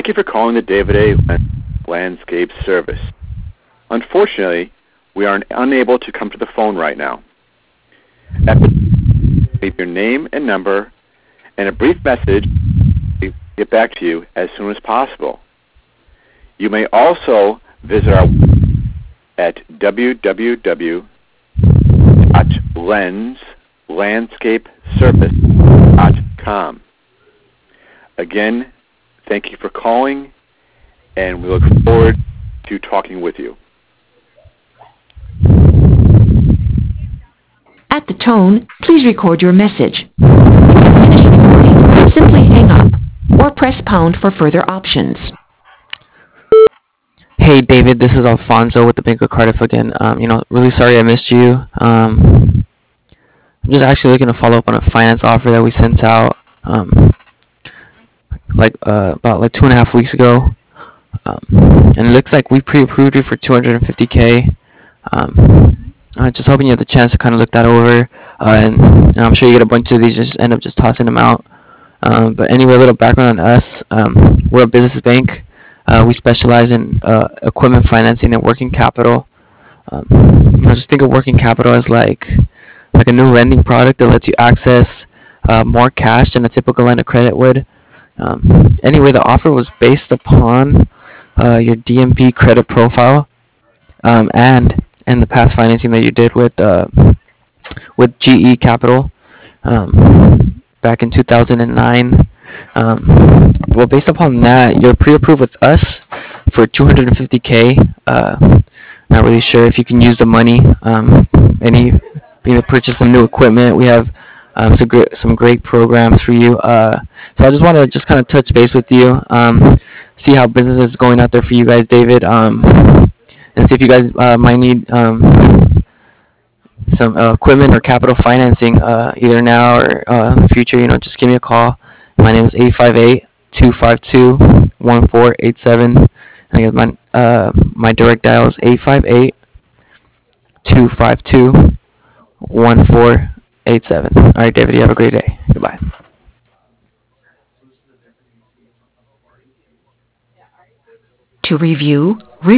Thank you for calling the David A. Landscape Service. Unfortunately, we are unable to come to the phone right now. Leave your name and number and a brief message. We'll get back to you as soon as possible. You may also visit our website at www.lenslandscapeservice.com. Again, thank you for calling, and we look forward to talking with you. At the tone, please record your message. When finished recording, simply hang up or press pound for further options. Hey David, this is Alfonso with the Bank of Cardiff again. Really sorry I missed you. I'm just actually looking to follow up on a finance offer that we sent out about 2.5 weeks ago. And it looks like we pre-approved it for $250K. Just hoping you have the chance to kind of look that over. And I'm sure you get a bunch of these, just end up just tossing them out. But anyway, a little background on us. We're a business bank. We specialize in equipment financing and working capital. Just think of working capital as like a new lending product that lets you access more cash than a typical line of credit would. Anyway, the offer was based upon your DMP credit profile and the past financing that you did with GE Capital back in 2009. Well, based upon that, you're pre-approved with us for $250K. Not really sure if you can use the money. Purchase some new equipment. We have some great programs for you. So I just want to just kind of touch base with you, see how business is going out there for you guys, David, and see if you guys might need some equipment or capital financing either now or in the future. Just give me a call. My name is 858-252-1487. And again, my direct dial is 858-252-1487. All right, David, you have a great day. Goodbye. To review,